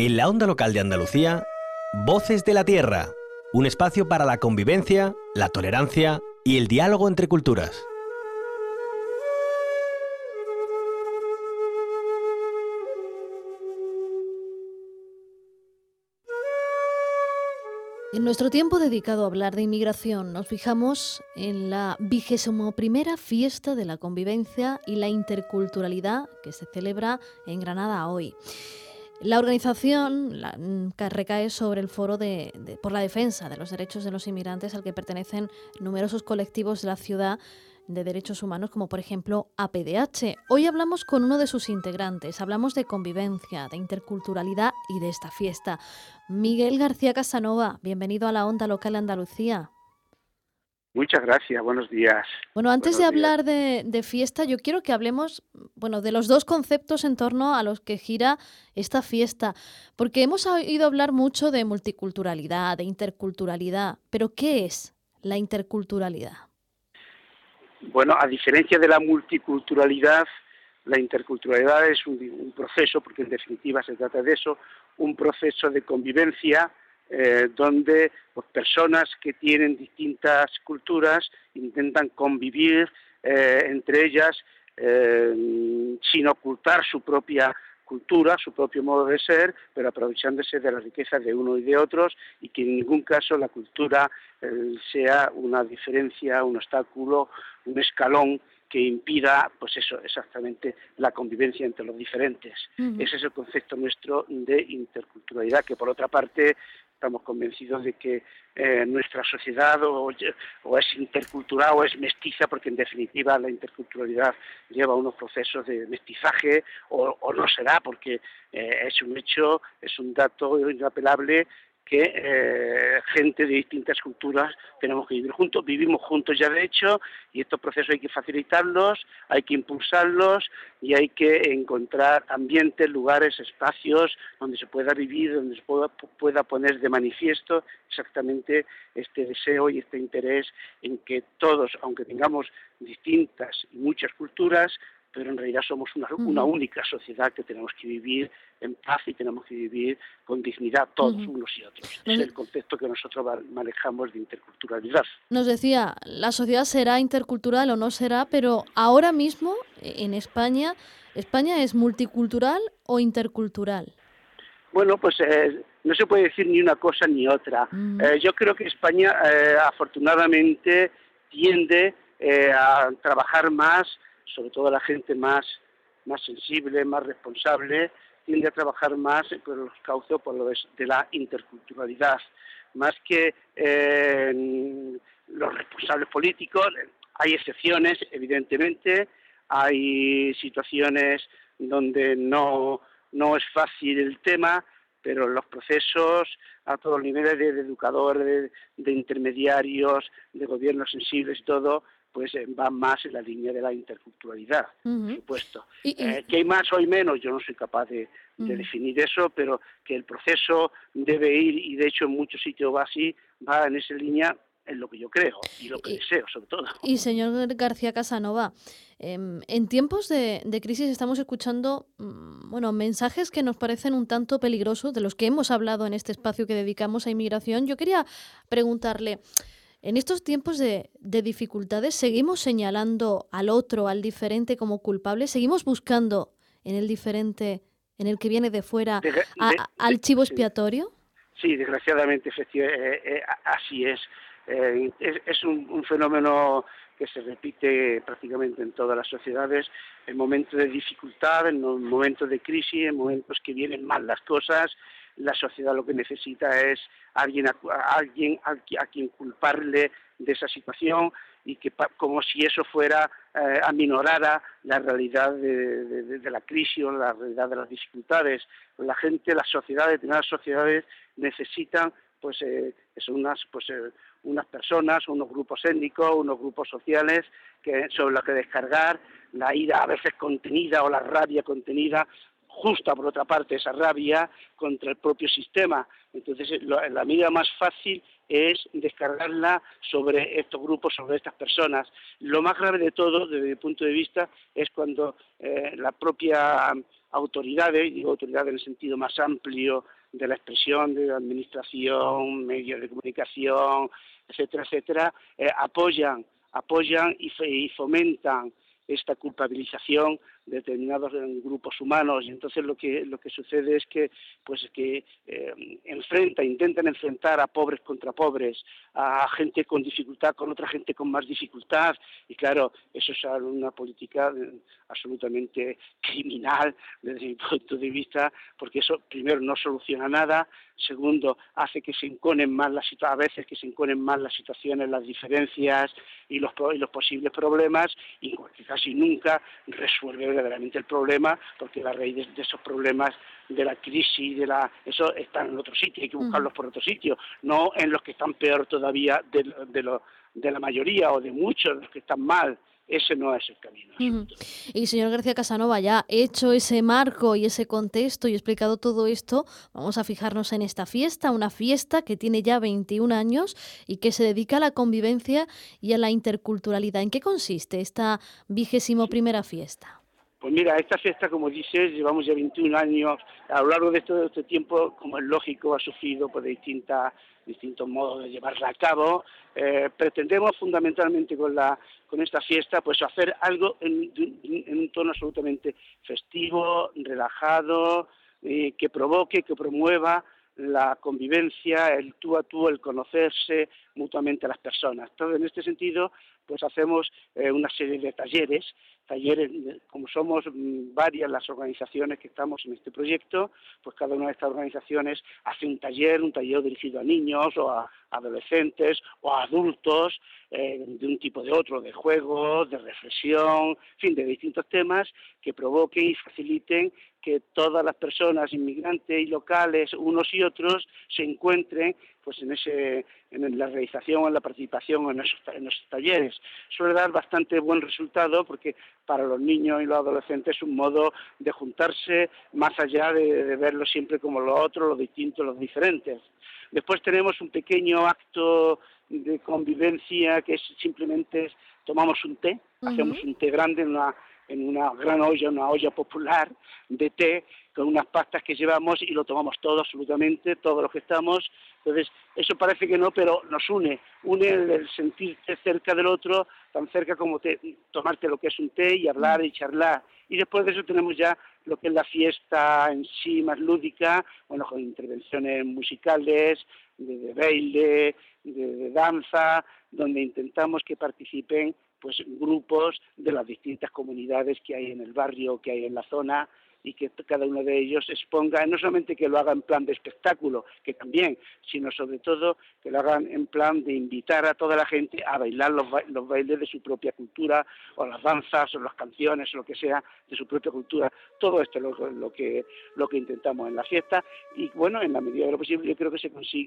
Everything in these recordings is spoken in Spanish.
En la onda local de Andalucía, Voces de la Tierra, un espacio para la convivencia, la tolerancia y el diálogo entre culturas. En nuestro tiempo dedicado a hablar de inmigración, nos fijamos en la 21ª Fiesta de la Convivencia y la Interculturalidad que se celebra en Granada hoy. La organización recae sobre el Foro por la Defensa de los Derechos de los Inmigrantes, al que pertenecen numerosos colectivos de la ciudad de derechos humanos, como por ejemplo APDH. Hoy hablamos con uno de sus integrantes, hablamos de convivencia, de interculturalidad y de esta fiesta. Miguel García Casanova, bienvenido a la Onda Local Andalucía. Muchas gracias, buenos días. Bueno, antes de hablar de fiesta, yo quiero que hablemos, de los dos conceptos en torno a los que gira esta fiesta, porque hemos oído hablar mucho de multiculturalidad, de interculturalidad, pero ¿qué es la interculturalidad? Bueno, a diferencia de la multiculturalidad, la interculturalidad es un proceso, porque en definitiva se trata de eso, un proceso de convivencia donde pues, personas que tienen distintas culturas intentan convivir entre ellas sin ocultar su propia cultura, su propio modo de ser, pero aprovechándose de la riqueza de uno y de otros, y que en ningún caso la cultura sea una diferencia, un obstáculo, un escalón que impida, pues eso, exactamente la convivencia entre los diferentes. Uh-huh. Ese es el concepto nuestro de interculturalidad, que por otra parte estamos convencidos de que nuestra sociedad o es intercultural o es mestiza, porque en definitiva la interculturalidad lleva unos procesos de mestizaje o no será, porque es un hecho, es un dato inapelable que gente de distintas culturas tenemos que vivir juntos, vivimos juntos ya de hecho, y estos procesos hay que facilitarlos, hay que impulsarlos y hay que encontrar ambientes, lugares, espacios donde se pueda vivir, donde se pueda poner de manifiesto exactamente este deseo y este interés en que todos, aunque tengamos distintas y muchas culturas, pero en realidad somos una única sociedad que tenemos que vivir en paz y tenemos que vivir con dignidad todos unos y otros. Es el concepto que nosotros manejamos de interculturalidad. Nos decía, la sociedad será intercultural o no será, pero ahora mismo en España ¿es multicultural o intercultural? Bueno, pues no se puede decir ni una cosa ni otra. Yo creo que España afortunadamente tiende a trabajar más, sobre todo la gente más sensible, más responsable, tiende a trabajar más por los cauces de la interculturalidad, más que los responsables políticos. Hay excepciones, evidentemente, hay situaciones donde no es fácil el tema, pero los procesos a todos los niveles de educadores, de intermediarios, de gobiernos sensibles y todo, pues van más en la línea de la interculturalidad, por supuesto. ¿Que hay más o hay menos? Yo no soy capaz de definir eso, pero que el proceso debe ir, y de hecho en muchos sitios va así, va en esa línea, es lo que yo creo y lo que deseo, sobre todo. Y señor García Casanova, en tiempos de crisis estamos escuchando mensajes que nos parecen un tanto peligrosos, de los que hemos hablado en este espacio que dedicamos a inmigración. Yo quería preguntarle, en estos tiempos de dificultades, ¿seguimos señalando al otro, al diferente como culpable? ¿Seguimos buscando en el diferente, en el que viene de fuera, al chivo expiatorio? Sí, desgraciadamente, así es. Es un fenómeno que se repite prácticamente en todas las sociedades, en momentos de dificultad, en momentos de crisis, en momentos que vienen mal las cosas. La sociedad lo que necesita es alguien a quien culparle de esa situación, y que como si eso fuera aminorara la realidad de la crisis o la realidad de las dificultades. La gente, las sociedades, determinadas sociedades necesitan unas personas, unos grupos étnicos, unos grupos sociales sobre los que descargar la ira a veces contenida o la rabia contenida, justa por otra parte esa rabia contra el propio sistema. Entonces la medida más fácil es descargarla sobre estos grupos, sobre estas personas. Lo más grave de todo, desde mi punto de vista, es cuando la propia autoridades, digo autoridades en el sentido más amplio de la expresión, de la administración, medios de comunicación, etcétera, etcétera, apoyan y fomentan esta culpabilización de determinados grupos humanos, y entonces lo que sucede es que intentan enfrentar a pobres contra pobres, a gente con dificultad con otra gente con más dificultad, y claro, eso es una política absolutamente criminal desde mi punto de vista, porque eso primero no soluciona nada, segundo hace que se enconen más a veces que se enconen más las situaciones, las diferencias y los posibles problemas, y casi nunca resuelve verdaderamente el problema, porque la raíz de esos problemas, de la crisis, eso están en otro sitio, hay que buscarlos por otro sitio, no en los que están peor todavía de la mayoría o de muchos de los que están mal. Ese no es el camino. Y señor García Casanova, ya hecho ese marco y ese contexto y explicado todo esto, vamos a fijarnos en esta fiesta, una fiesta que tiene ya 21 años y que se dedica a la convivencia y a la interculturalidad. ¿En qué consiste esta 21ª fiesta? Pues mira, esta fiesta, como dices, llevamos ya 21 años. A lo largo de todo este tiempo, como es lógico, ha sufrido pues, distintos modos de llevarla a cabo. Pretendemos fundamentalmente con esta fiesta pues hacer algo en un tono absolutamente festivo, relajado, que provoque, que promueva la convivencia, el tú a tú, el conocerse mutuamente a las personas. Entonces, en este sentido, pues hacemos una serie de talleres, como somos varias las organizaciones que estamos en este proyecto, pues cada una de estas organizaciones hace un taller dirigido a niños o a adolescentes o a adultos, de un tipo de otro, de juegos, de reflexión, en fin, de distintos temas que provoquen y faciliten que todas las personas inmigrantes y locales, unos y otros, se encuentren pues en la realización, en la participación en esos talleres. Suele dar bastante buen resultado porque para los niños y los adolescentes es un modo de juntarse más allá de verlo siempre como lo otro, lo distinto, los diferentes. Después tenemos un pequeño acto de convivencia que es simplemente tomamos un té, hacemos un té grande en una gran olla, una olla popular de té, con unas pastas que llevamos y lo tomamos todo, absolutamente, todos los que estamos. Entonces, eso parece que no, pero nos une el sentirte cerca del otro, tan cerca como tomarte lo que es un té y hablar y charlar. Y después de eso tenemos ya lo que es la fiesta en sí, más lúdica, bueno, con intervenciones musicales, de baile, de danza, donde intentamos que participen pues grupos de las distintas comunidades que hay en el barrio, que hay en la zona, y que cada uno de ellos exponga, no solamente que lo haga en plan de espectáculo, que también, sino sobre todo que lo hagan en plan de invitar a toda la gente a bailar los bailes de su propia cultura, o las danzas, o las canciones, o lo que sea, de su propia cultura. Todo esto es lo que intentamos en la fiesta, y bueno, en la medida de lo posible yo creo que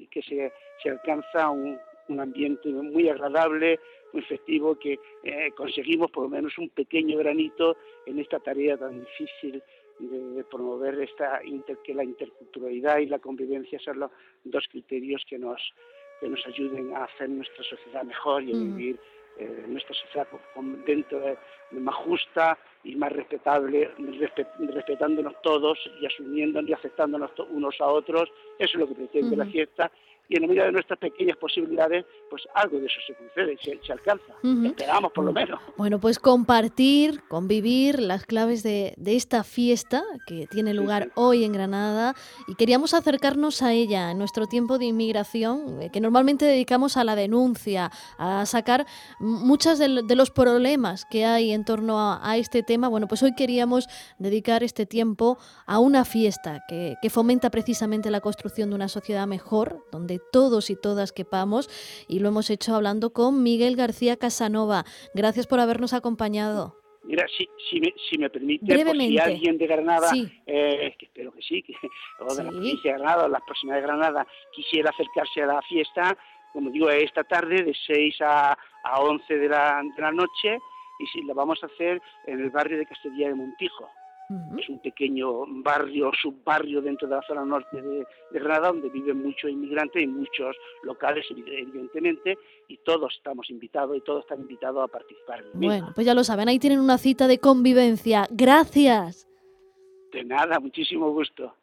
se alcanza un ambiente muy agradable, muy festivo, que conseguimos por lo menos un pequeño granito en esta tarea tan difícil de promover que la interculturalidad y la convivencia son los dos criterios que nos ayuden a hacer nuestra sociedad mejor y a vivir nuestra sociedad dentro de más justa y más respetable, respetándonos todos y asumiéndonos y aceptándonos unos a otros. Eso es lo que pretende la fiesta, y en la medida de nuestras pequeñas posibilidades, pues algo de eso se concede, se alcanza. Esperamos, por lo menos. Bueno, pues compartir, convivir, las claves de esta fiesta que tiene lugar hoy en Granada, y queríamos acercarnos a ella en nuestro tiempo de inmigración, que normalmente dedicamos a la denuncia, a sacar muchos de los problemas que hay en torno a este tema. Bueno, pues hoy queríamos dedicar este tiempo a una fiesta que fomenta precisamente la construcción de una sociedad mejor, donde todos y todas quepamos, y lo hemos hecho hablando con Miguel García Casanova. Gracias por habernos acompañado. Mira, si me permite, brevemente, por si alguien de Granada, sí. Que espero que sí, o de la provincia de Granada, o las proximidades de Granada, quisiera acercarse a la fiesta, como digo, esta tarde de 6 a 11 de la noche, y sí, la vamos a hacer en el barrio de Castellía de Montijo. Es un pequeño barrio, subbarrio dentro de la zona norte de Granada, donde viven muchos inmigrantes y muchos locales, evidentemente, y todos estamos invitados y todos están invitados a participar en el mismo. Bueno, pues ya lo saben, ahí tienen una cita de convivencia. Gracias. De nada, muchísimo gusto.